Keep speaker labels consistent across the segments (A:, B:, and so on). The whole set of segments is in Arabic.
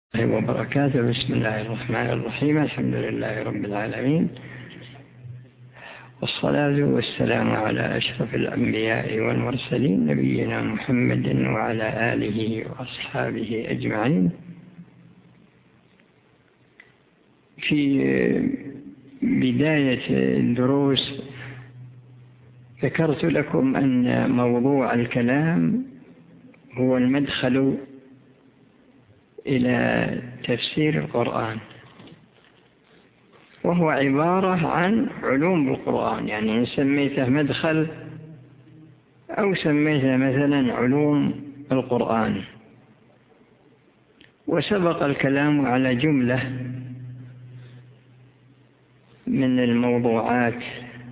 A: وبركاته. بسم الله الرحمن الرحيم. الحمد لله رب العالمين، والصلاة والسلام على أشرف الأنبياء والمرسلين نبينا محمد وعلى آله وأصحابه أجمعين. في بداية الدروس ذكرت لكم أن موضوع الكلام هو المدخل إلى تفسير القرآن، وهو عبارة عن علوم القرآن، يعني إن سميته مدخل أو سميته مثلا علوم القرآن. وسبق الكلام على جملة من الموضوعات،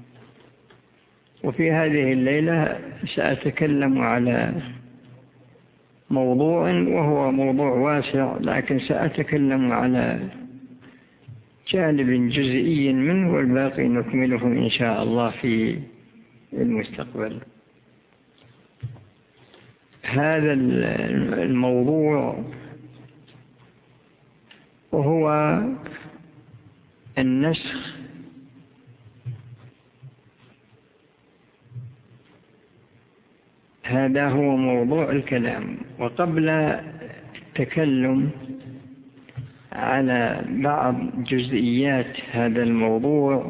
A: وفي هذه الليلة سأتكلم على موضوع وهو موضوع واسع، لكن سأتكلم على جانب جزئي منه، والباقي نكمله إن شاء الله في المستقبل. هذا الموضوع وهو النسخ هذا هو موضوع الكلام. وقبل التكلم على بعض جزئيات هذا الموضوع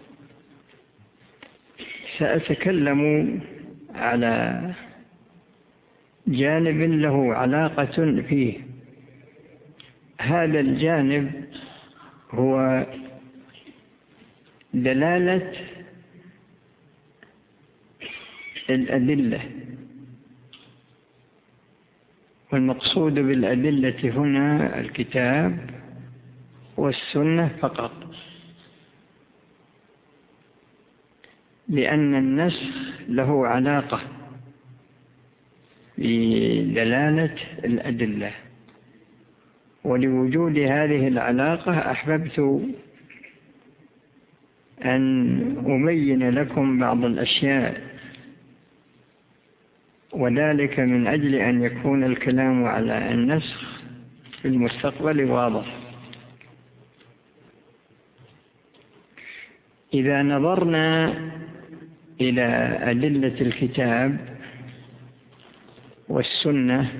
A: سأتكلم على جانب له علاقة فيه. هذا الجانب هو دلالة الأدلة، والمقصود بالأدلة هنا الكتاب والسنة فقط، لأن النسخ له علاقة بدلالة الأدلة. ولوجود هذه العلاقة أحببت أن أبين لكم بعض الأشياء، وذلك من أجل أن يكون الكلام على النسخ في المستقبل واضح. إذا نظرنا إلى أدلة الكتاب والسنة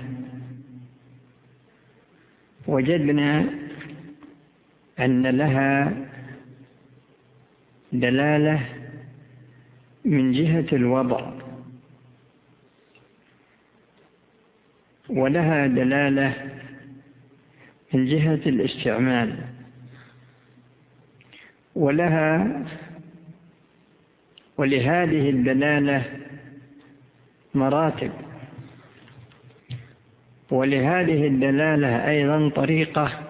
A: وجدنا أن لها دلالة من جهة الوضع، ولها دلالة من جهة الاستعمال، ولهذه الدلالة مراتب، ولهذه الدلالة أيضا طريقة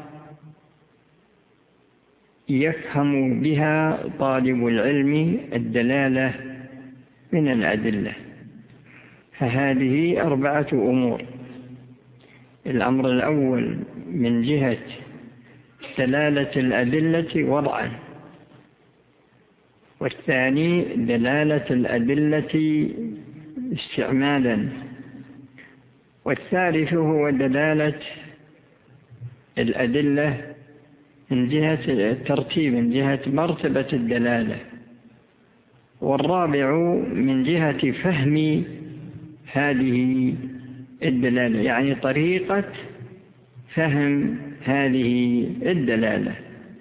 A: يفهم بها طالب العلم الدلالة من الأدلة. فهذه 4 أمور. الأمر الأول من جهة دلالة الأدلة وضعا، والثاني دلالة الأدلة استعمالا، والثالث هو دلالة الأدلة من جهة الترتيب، من جهة مرتبة الدلالة، والرابع من جهة فهم هذه الدلالة، يعني طريقة فهم هذه الدلالة.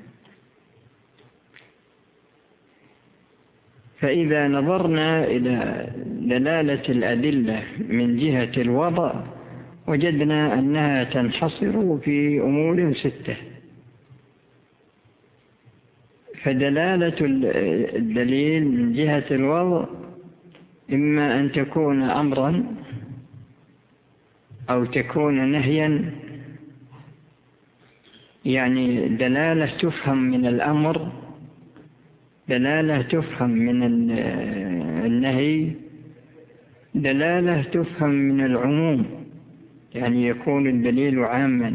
A: فإذا نظرنا إلى دلالة الأدلة من جهة الوضع وجدنا أنها تنحصر في أمور 6. فدلالة الدليل من جهة الوضع إما أن تكون أمرا أو تكون نهيا، يعني دلالة تفهم من الأمر، دلالة تفهم من النهي، دلالة تفهم من العموم، يعني يكون الدليل عاما،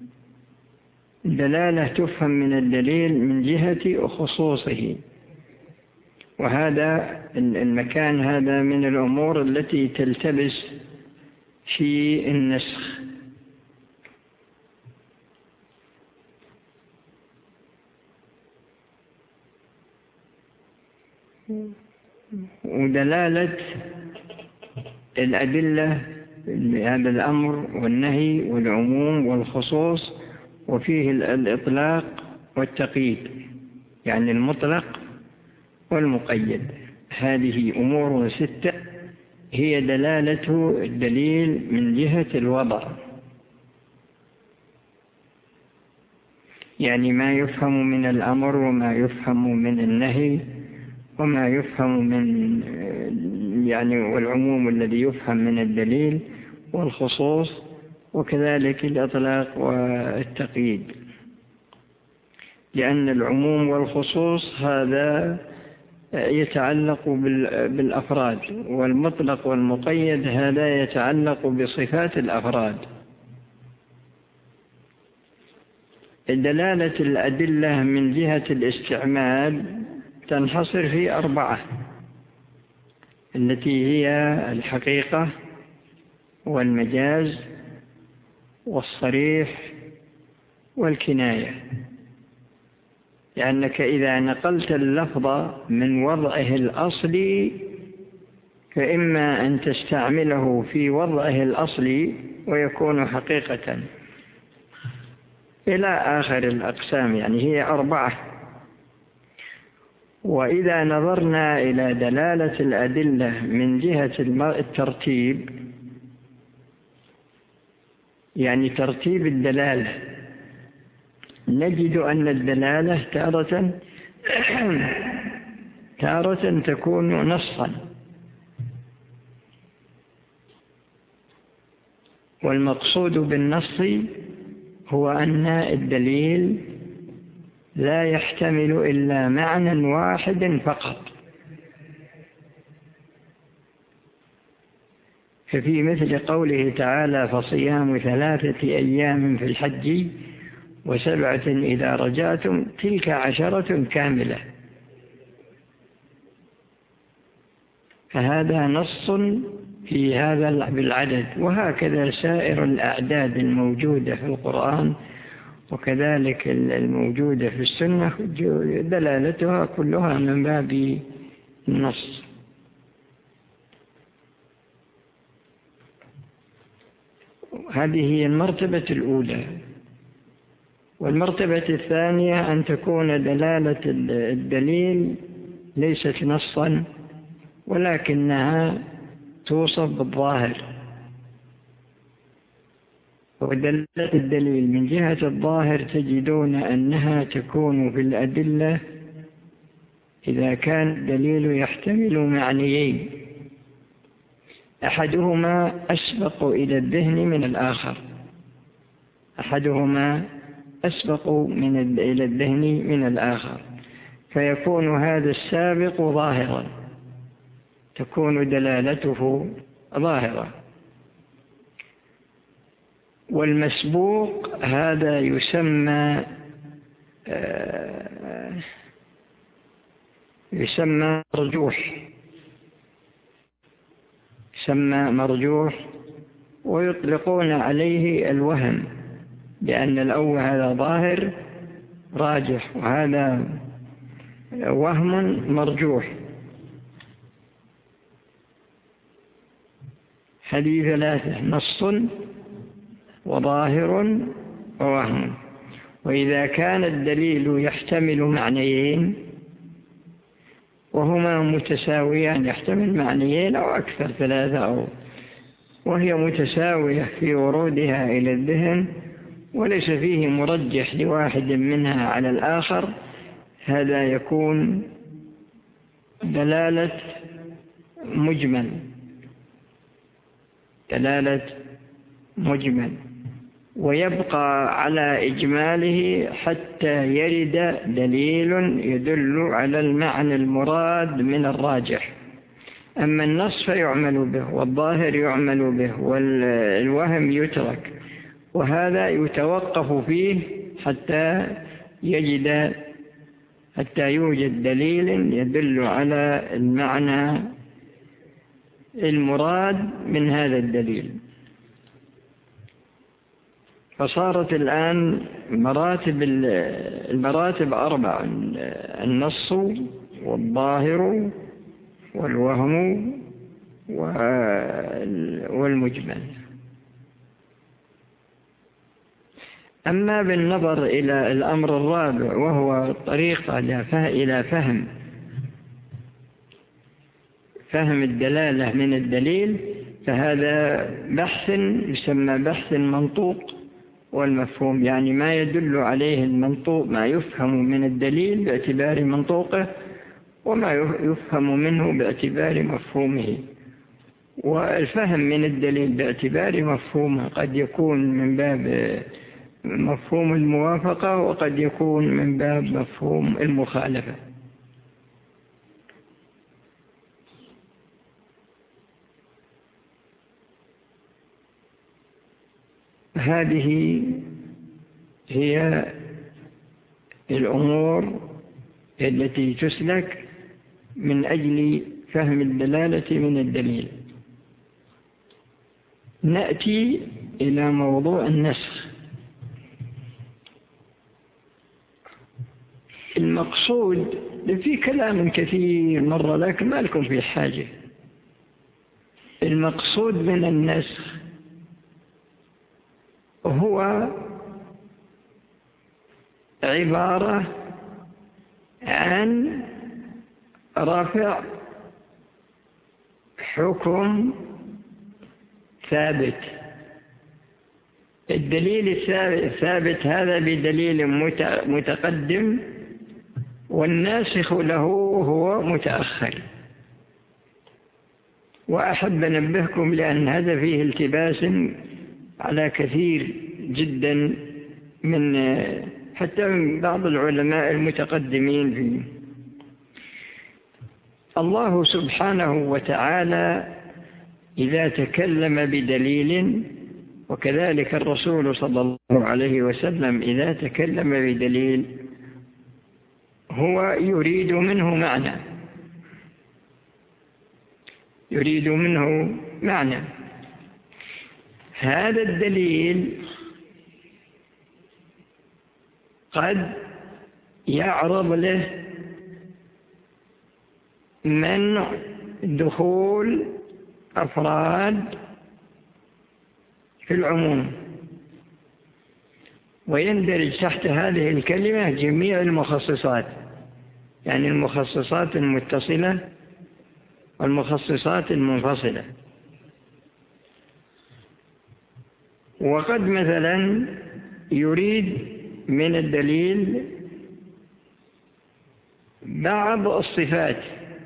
A: دلالة تفهم من الدليل من جهة خصوصه. وهذا المكان هذا من الأمور التي تلتبس في النسخ. ودلالة الأدلة هذا الأمر والنهي والعموم والخصوص، وفيه الإطلاق والتقييد، يعني المطلق والمقيد. هذه أمور 6 هي دلالة الدليل من جهة الوضع، يعني ما يفهم من الأمر وما يفهم من النهي وما يفهم من والعموم الذي يفهم من الدليل والخصوص، وكذلك الإطلاق والتقييد، لأن العموم والخصوص هذا يتعلق بالأفراد، والمطلق والمقيد هذا يتعلق بصفات الأفراد. دلالة الأدلة من جهة الاستعمال تنحصر في 4، التي هي الحقيقة والمجاز والصريح والكناية. لأنك إذا نقلت اللفظ من وضعه الأصلي فإما أن تستعمله في وضعه الأصلي ويكون حقيقة إلى آخر الأقسام، يعني هي 4. وإذا نظرنا إلى دلالة الأدلة من جهة الترتيب، يعني ترتيب الدلالة، نجد أن الدلالة تارة تكون نصا، والمقصود بالنص هو أن الدليل لا يحتمل إلا معنى واحد فقط. ففي مثل قوله تعالى: فصيام 3 أيام في الحج و7 إذا رجعتم تلك 10 كاملة. فهذا نص في هذا بالعدد، وهكذا سائر الأعداد الموجودة في القرآن وكذلك الموجودة في السنة دلالتها كلها من باب النص. هذه هي المرتبة الأولى. والمرتبة الثانية أن تكون دلالة الدليل ليست نصا، ولكنها توصف بالظاهر. ودلالة الدليل من جهة الظاهر تجدون أنها تكون في الأدلة إذا كان الدليل يحتمل معنيين، أحدهما أسبق إلى الذهن من الآخر، إلى الذهن من الآخر، فيكون هذا السابق ظاهرا، تكون دلالته ظاهرة. والمسبوق هذا يسمى مرجوح، ويطلقون عليه الوهم، لأن الأول هذا ظاهر راجح وهذا وهم مرجوح. هذه 3: نص وظاهر ووهم. وإذا كان الدليل يحتمل معنيين وهما متساويان، يحتمل معنيين أو أكثر 3 وهي متساوية في ورودها إلى الذهن وليس فيه مرجح لواحد منها على الآخر، هذا يكون دلالة مجمل، ويبقى على إجماله حتى يرد دليل يدل على المعنى المراد من الراجح. أما النص فيعمل به، والظاهر يعمل به، والوهم يترك، وهذا يتوقف فيه حتى يوجد دليل يدل على المعنى المراد من هذا الدليل. فصارت الآن المراتب 4: النص والظاهر والوهم والمجمل. أما بالنظر إلى الأمر الرابع وهو الطريقة إلى فهم الدلالة من الدليل، فهذا بحث يسمى بحث المنطوق والمفهوم، يعني ما يدل عليه المنطوق، ما يفهم من الدليل باعتبار منطوقه وما يفهم منه باعتبار مفهومه. والفهم من الدليل باعتبار مفهومه قد يكون من باب مفهوم الموافقة وقد يكون من باب مفهوم المخالفة. هذه هي الأمور التي تسلك من أجل فهم الدلالة من الدليل. نأتي إلى موضوع النسخ. المقصود في كلام كثير مرة لكن ما لكم في حاجة. المقصود من النسخ هو عبارة عن رفع حكم ثابت. الدليل الثابت هذا بدليل متقدم، والناسخ له هو متأخر. وأحب أنبهكم لأن هذا فيه التباس على كثير جدا من حتى من بعض العلماء المتقدمين فيه. الله سبحانه وتعالى إذا تكلم بدليل، وكذلك الرسول صلى الله عليه وسلم إذا تكلم بدليل، هو يريد منه معنى. هذا الدليل قد يعرض له منع دخول أفراد في العموم، ويندرج تحت هذه الكلمة جميع المخصصات، يعني المخصصات المتصلة والمخصصات المنفصلة. وقد مثلا يريد من الدليل بعض الصفات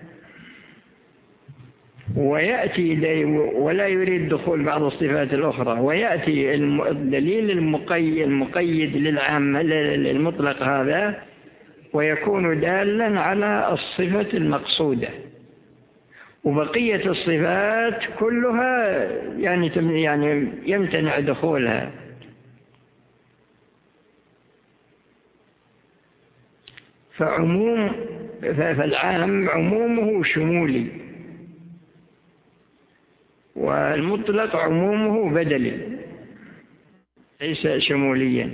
A: ويأتي ولا يريد دخول بعض الصفات الأخرى، ويأتي الدليل المقيد للعام للمطلق هذا ويكون دالا على الصفة المقصودة، وبقية الصفات كلها يعني يمتنع دخولها. فالعام عمومه شمولي، والمطلق عمومه بدلي ليس شموليا.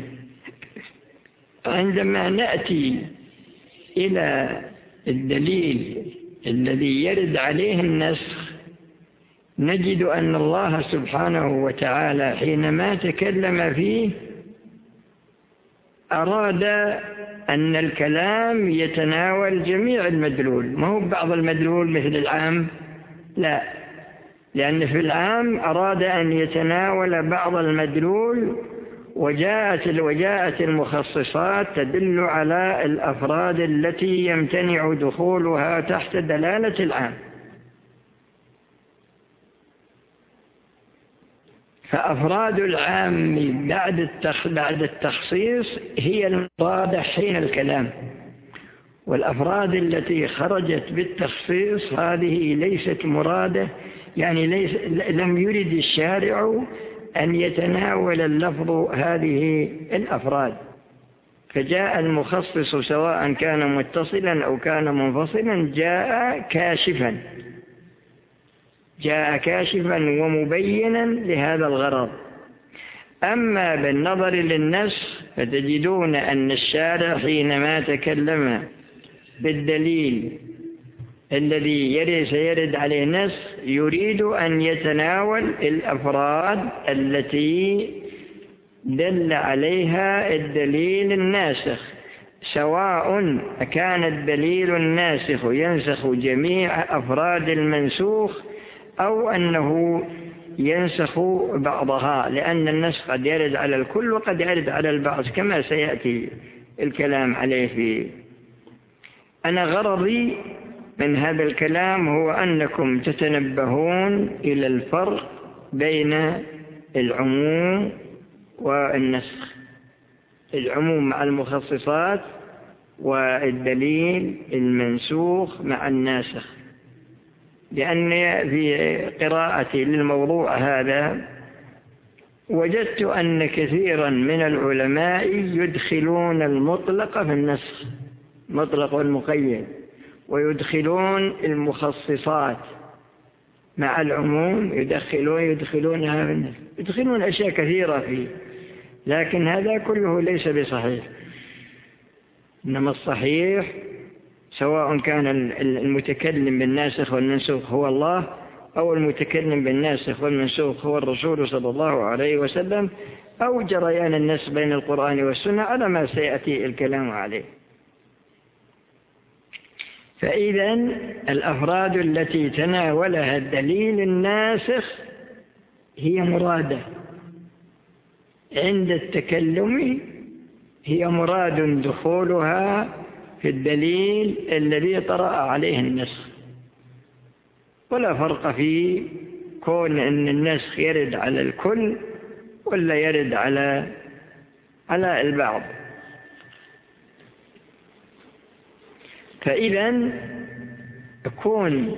A: عندما نأتي إلى الدليل الذي يرد عليه النسخ، نجد أن الله سبحانه وتعالى حينما تكلم فيه أراد أن الكلام يتناول جميع المدلول، ما هو بعض المدلول مثل العام، لا، لأن في العام أراد أن يتناول بعض المدلول، وجاءت المخصصات تدل على الأفراد التي يمتنع دخولها تحت دلالة العام. فأفراد العام بعد التخصيص هي المرادة حين الكلام، والأفراد التي خرجت بالتخصيص هذه ليست مرادة، يعني لم يرد الشارع أن يتناول اللفظ هذه الأفراد، فجاء المخصص سواء كان متصلا أو كان منفصلا جاء كاشفا ومبينا لهذا الغرض. أما بالنظر للنسخ فتجدون أن الشارع حينما تكلم بالدليل الذي سيرد عليه نص يريد أن يتناول الأفراد التي دل عليها الدليل الناسخ، سواء كان الدليل الناسخ ينسخ جميع أفراد المنسوخ أو أنه ينسخ بعضها، لأن النسخ قد يرد على الكل وقد يرد على البعض كما سيأتي الكلام عليه فيه. أنا غرضي من هذا الكلام هو أنكم تتنبهون إلى الفرق بين العموم والنسخ، العموم مع المخصصات والدليل المنسوخ مع الناسخ. لأن في قراءتي للموضوع هذا وجدت أن كثيرا من العلماء يدخلون المطلق في النسخ، مطلق والمقيد، ويدخلون المخصصات مع العموم، يدخلونها في النسخ، يدخلون أشياء كثيرة فيه، لكن هذا كله ليس بصحيح. إنما الصحيح سواء كان المتكلم بالناسخ والمنسوخ هو الله، أو المتكلم بالناسخ والمنسوخ هو الرسول صلى الله عليه وسلم، أو جريان النسخ بين القرآن والسنة على ما سيأتي الكلام عليه. فإذا الأفراد التي تناولها الدليل الناسخ هي مرادة عند التكلم، هي مراد دخولها في الدليل الذي طرأ عليه النسخ، ولا فرق في كون أن النسخ يرد على الكل ولا يرد على البعض. فإذا يكون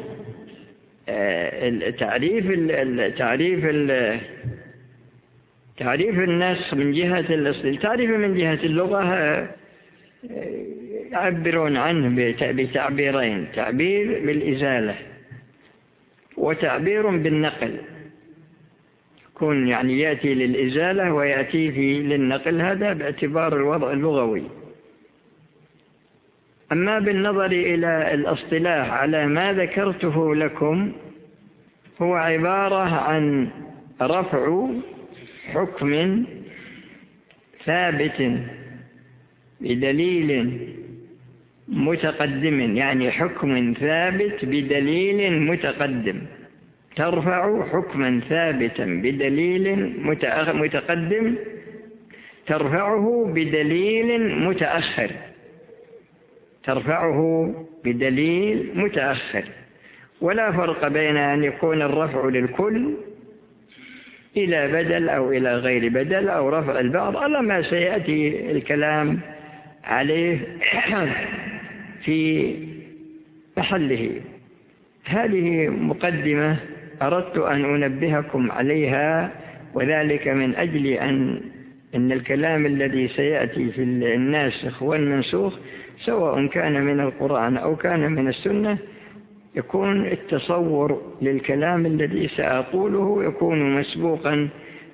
A: تعريف النسخ من جهة التعريف من جهة اللغة يعبرون عنه بتعبيرين: تعبير بالإزالة وتعبير بالنقل. يكون يعني يأتي للإزالة ويأتي للنقل، هذا باعتبار الوضع اللغوي. أما بالنظر إلى الاصطلاح على ما ذكرته لكم، هو عبارة عن رفع حكم ثابت بدليل متقدم، يعني حكم ثابت بدليل متقدم. ترفع حكما ثابتا بدليل متقدم، ترفعه بدليل متأخر، ترفعه بدليل متأخر. ولا فرق بين أن يكون الرفع للكل إلى بدل أو إلى غير بدل، أو رفع البعض، على ما سيأتي الكلام عليه في محله. هذه مقدمة أردت أن أنبهكم عليها، وذلك من أجل أن الكلام الذي سيأتي في الناسخ والمنسوخ سواء كان من القرآن أو كان من السنة يكون التصور للكلام الذي سأقوله يكون مسبوقا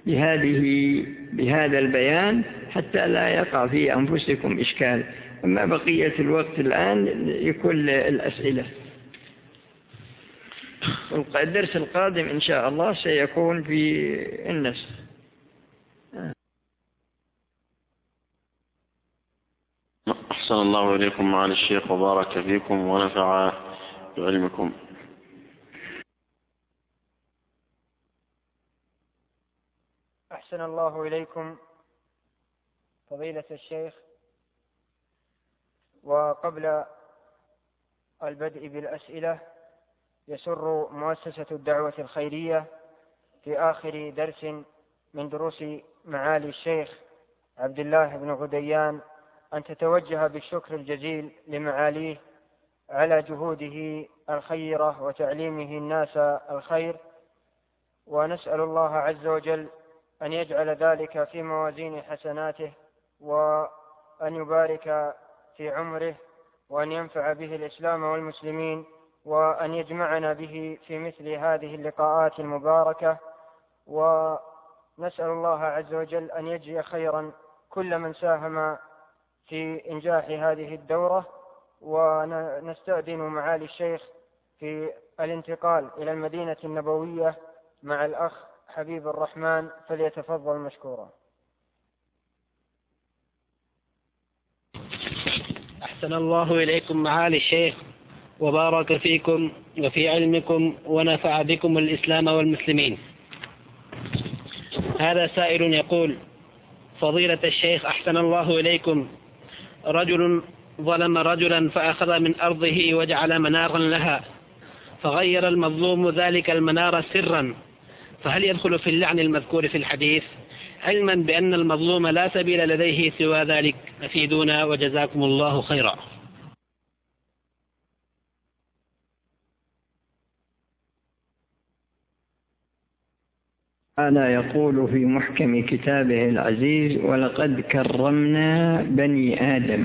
A: بهذا البيان، حتى لا يقع في أنفسكم إشكال. أما بقية الوقت الآن يكون الأسئلة. الدرس القادم إن شاء الله سيكون في النسخ.
B: أحسن الله إليكم معالي الشيخ وبارك فيكم ونفع بعلمكم.
C: أحسن الله إليكم فضيلة الشيخ. وقبل البدء بالأسئلة، يسر مؤسسة الدعوة الخيرية في آخر درس من دروس معالي الشيخ عبد الله بن غديان أن تتوجه بالشكر الجزيل لمعاليه على جهوده الخيرة وتعليمه الناس الخير، ونسأل الله عز وجل أن يجعل ذلك في موازين حسناته، وأن يبارك في عمره، وأن ينفع به الإسلام والمسلمين، وأن يجمعنا به في مثل هذه اللقاءات المباركة. ونسأل الله عز وجل أن يجزي خيرا كل من ساهم في إنجاح هذه الدورة. ونستأذن معالي الشيخ في الانتقال إلى المدينة النبوية مع الأخ حبيب الرحمن، فليتفضل مشكورا.
D: أحسن الله إليكم معالي الشيخ وبارك فيكم وفي علمكم ونفع بكم الإسلام والمسلمين. هذا سائل يقول: فضيلة الشيخ أحسن الله إليكم، رجل ظلم رجلا فأخذ من أرضه وجعل منارا لها، فغير المظلوم ذلك المنار سرا، فهل يدخل في اللعن المذكور في الحديث، علما بأن المظلوم لا سبيل لديه سوى ذلك؟ أفيدونا وجزاكم الله خيرا.
A: ألا يقول في محكم كتابه العزيز: ولقد كرمنا بني آدم.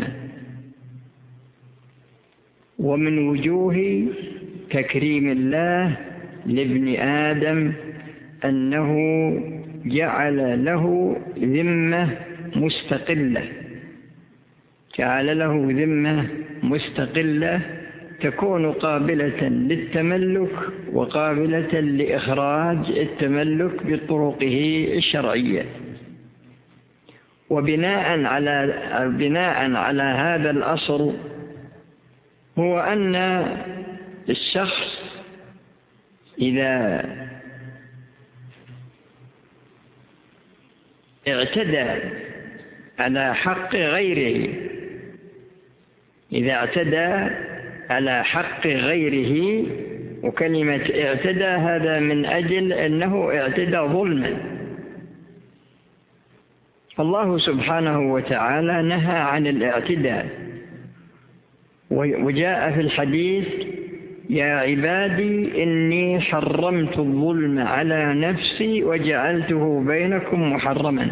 A: ومن وجوه تكريم الله لابن آدم أنه جعل له ذمة مستقلة، جعل له ذمة مستقلة تكون قابلة للتملك وقابلة لإخراج التملك بطرقه الشرعية. وبناء على هذا الأصل هو أن الشخص إذا اعتدى على حق غيره، إذا اعتدى على حق غيره، وكلمة اعتدى هذا من أجل أنه اعتدى ظلما. الله سبحانه وتعالى نهى عن الاعتداء، وجاء في الحديث: يا عبادي إني حرمت الظلم على نفسي وجعلته بينكم محرما.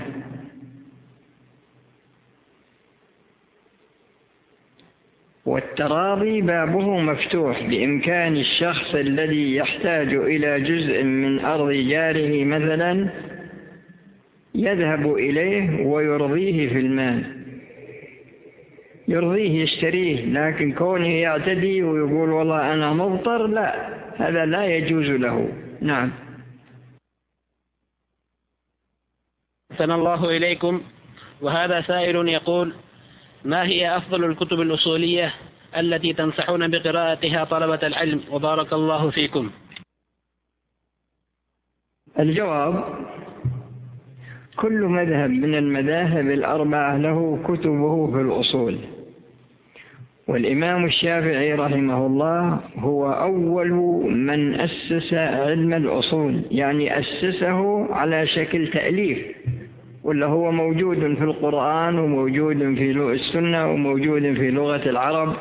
A: والتراضي بابه مفتوح، بإمكان الشخص الذي يحتاج إلى جزء من أرض جاره مثلا يذهب إليه ويرضيه في المال، يرضيه يشتريه، لكن كونه يعتدي ويقول والله أنا مضطر، لا، هذا لا يجوز له. نعم.
D: أحسن الله إليكم. وهذا سائل يقول: ما هي أفضل الكتب الأصولية التي تنصحون بقراءتها طلبة العلم؟ وبارك الله فيكم.
A: الجواب: كل مذهب من المذاهب الأربعة له كتبه في الأصول، والإمام الشافعي رحمه الله هو أول من أسس علم الأصول، يعني أسسه على شكل تأليف، ولا هو موجود في القرآن وموجود في السنة وموجود في لغة العرب.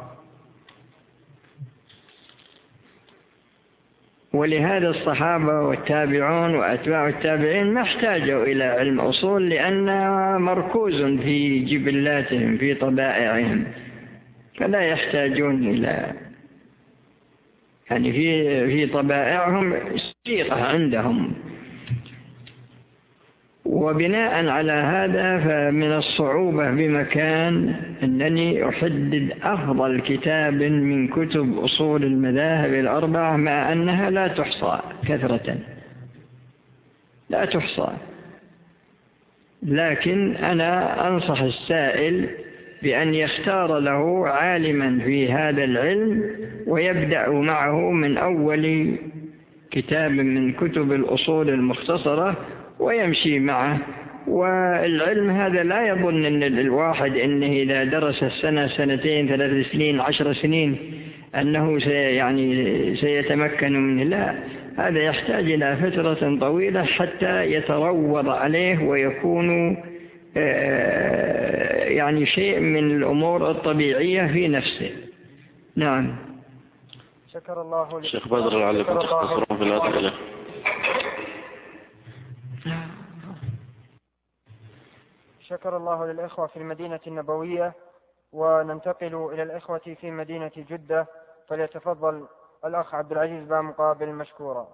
A: ولهذا الصحابة والتابعون وأتباع التابعين ما احتاجوا إلى علم أصول، لأنه مركوز في جبلاتهم في طبائعهم، فلا يحتاجون إلى، يعني في طبائعهم صيغة عندهم. وبناء على هذا فمن الصعوبة بمكان أنني أحدد أفضل كتاب من كتب أصول المذاهب الأربعة، مع أنها لا تحصى كثرة، لا تحصى. لكن أنا أنصح السائل بأن يختار له عالما في هذا العلم ويبدأ معه من أول كتاب من كتب الأصول المختصرة ويمشي معه. والعلم هذا لا يظن أن الواحد إنه إذا درس السنة سنتين 3 سنين 10 سنين أنه سيتمكن منه، لا، هذا يحتاج إلى فترة طويلة حتى يتروض عليه ويكون شيء من الأمور الطبيعية في نفسه. نعم.
C: شكر الله.
B: شيخ بدر لعلكم تختصرون في الأسئلة.
C: شكر الله للإخوة في المدينة النبوية، وننتقل إلى الإخوة في مدينة جدة، فليتفضل الأخ عبد العزيز بامقابل مشكورا.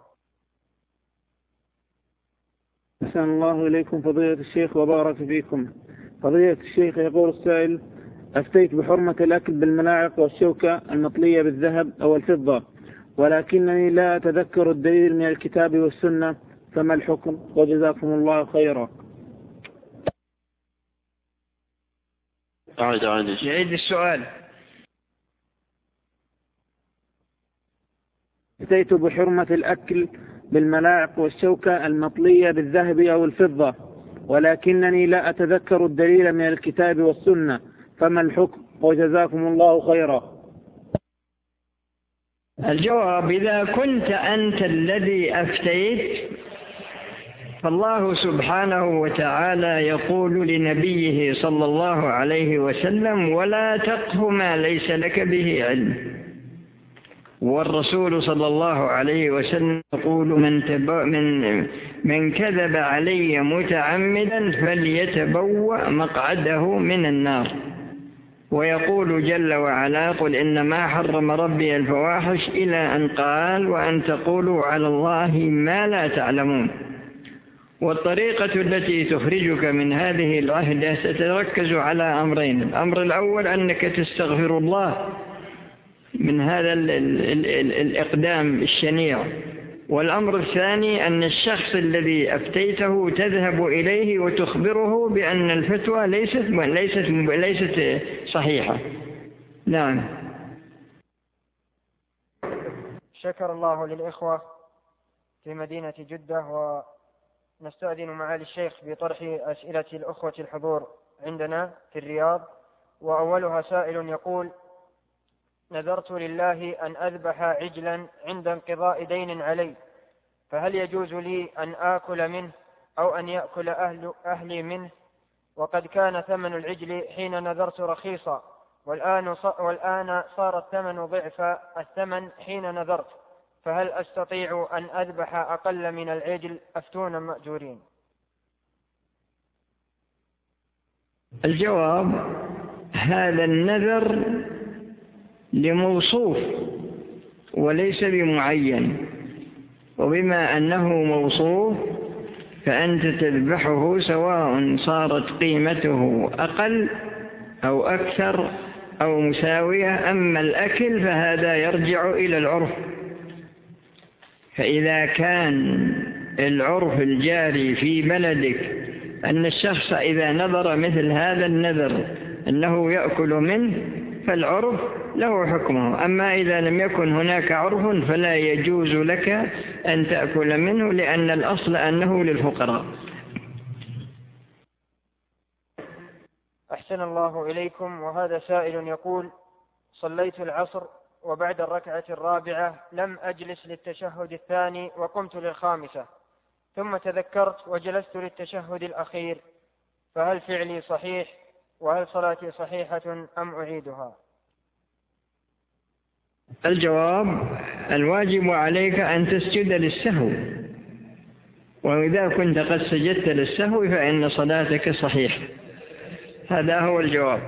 E: أحسن الله إليكم فضيلة الشيخ وبارك فيكم. فضيلة الشيخ، يقول السائل: أفتيت بحرمة الأكل بالملاعق والشوكة المطلية بالذهب أو الفضة، ولكنني لا أتذكر الدليل من الكتاب والسنة، فما الحكم؟ وجزاكم الله خيرا.
A: يعيد السؤال.
E: أفتيت بحرمة الأكل بالملاعق والشوكة المطلية بالذهب أو الفضة، ولكنني لا أتذكر الدليل من الكتاب والسنة، فما الحكم؟ وجزاكم الله خيرا.
A: الجواب: إذا كنت أنت الذي أفتيت، فالله سبحانه وتعالى يقول لنبيه صلى الله عليه وسلم: ولا تقف ما ليس لك به علم. والرسول صلى الله عليه وسلم يقول: من كذب علي متعمدا فليتبوأ مقعده من النار. ويقول جل وعلا: قل إنما حرم ربي الفواحش، إلى أن قال: وأن تقولوا على الله ما لا تعلمون. والطريقة التي تخرجك من هذه العهدة ستركز على أمرين: الأمر الأول أنك تستغفر الله من هذا الإقدام الشنيع، والأمر الثاني أن الشخص الذي أفتيته تذهب إليه وتخبره بأن الفتوى ليست صحيحة. نعم.
C: شكر الله للإخوة في مدينة جدة، ونستأذن معالي الشيخ بطرح أسئلة الأخوة الحضور عندنا في الرياض. وأولها سائل يقول: نذرت لله أن أذبح عجلا عند انقضاء دين علي، فهل يجوز لي أن آكل منه أو أن يأكل أهلي منه؟ وقد كان ثمن العجل حين نذرت رخيصا، والآن صار الثمن ضعف الثمن حين نذرت، فهل أستطيع أن أذبح أقل من العجل؟ أفتونا مأجورين.
A: الجواب: هذا النذر لموصوف وليس بمعين، وبما أنه موصوف فأنت تذبحه سواء صارت قيمته أقل أو أكثر أو مساوية. أما الأكل فهذا يرجع إلى العرف، فإذا كان العرف الجاري في بلدك أن الشخص إذا نذر مثل هذا النذر أنه يأكل منه، فالعرف له حكمه. أما إذا لم يكن هناك عرف فلا يجوز لك أن تأكل منه، لأن الأصل أنه للفقراء.
C: أحسن الله إليكم. وهذا سائل يقول: صليت العصر وبعد الركعة الرابعة لم أجلس للتشهد الثاني وقمت للخامسة، ثم تذكرت وجلست للتشهد الأخير، فهل فعلي صحيح؟ وهل صلاتي صحيحة أم أعيدها؟
A: الجواب: الواجب عليك أن تسجد للسهو، وإذا كنت قد سجدت للسهو فإن صلاتك صحيحة. هذا هو الجواب.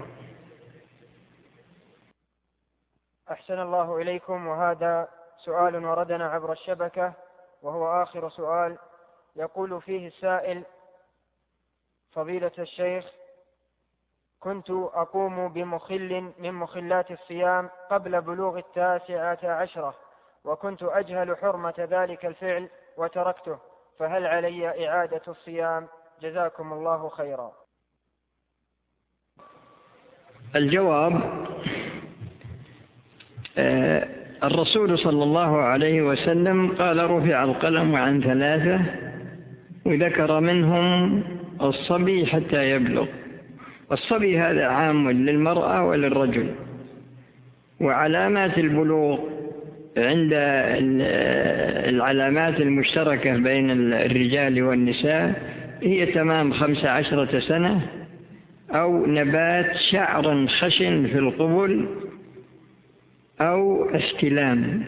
C: أحسن الله إليكم. وهذا سؤال وردنا عبر الشبكة، وهو آخر سؤال. يقول فيه السائل: فضيلة الشيخ، كنت أقوم بمخل من مخلات الصيام قبل بلوغ 19، وكنت أجهل حرمة ذلك الفعل وتركته، فهل علي إعادة الصيام؟ جزاكم الله خيرا.
A: الجواب: الرسول صلى الله عليه وسلم قال: رفع القلم عن 3، وذكر منهم الصبي حتى يبلغ. والصبي هذا عام للمرأة وللرجل. وعلامات البلوغ عند العلامات المشتركة بين الرجال والنساء هي تمام 15 سنة، أو نبات شعر خشن في القبل، أو استلام.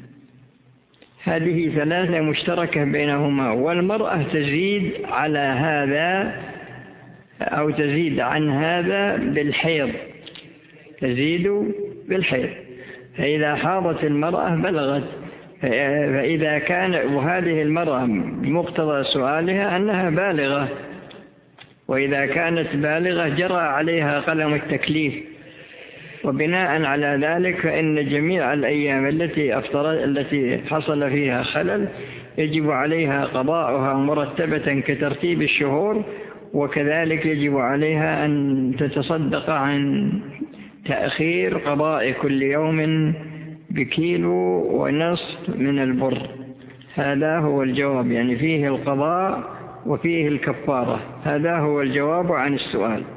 A: هذه 3 مشتركة بينهما. والمرأة تزيد على هذا أو تزيد عن هذا بالحيض، تزيد بالحيض. فإذا حاضت المرأة بلغت، فإذا كان وهذه المرأة بمقتضى سؤالها أنها بالغة، وإذا كانت بالغة جرى عليها قلم التكليف، وبناء على ذلك فإن جميع الأيام التي حصل فيها خلل يجب عليها قضاؤها مرتبة كترتيب الشهور، وكذلك يجب عليها أن تتصدق عن تأخير قضاء كل يوم بكيلو ونصف من البر. هذا هو الجواب، يعني فيه القضاء وفيه الكفارة. هذا هو الجواب عن السؤال.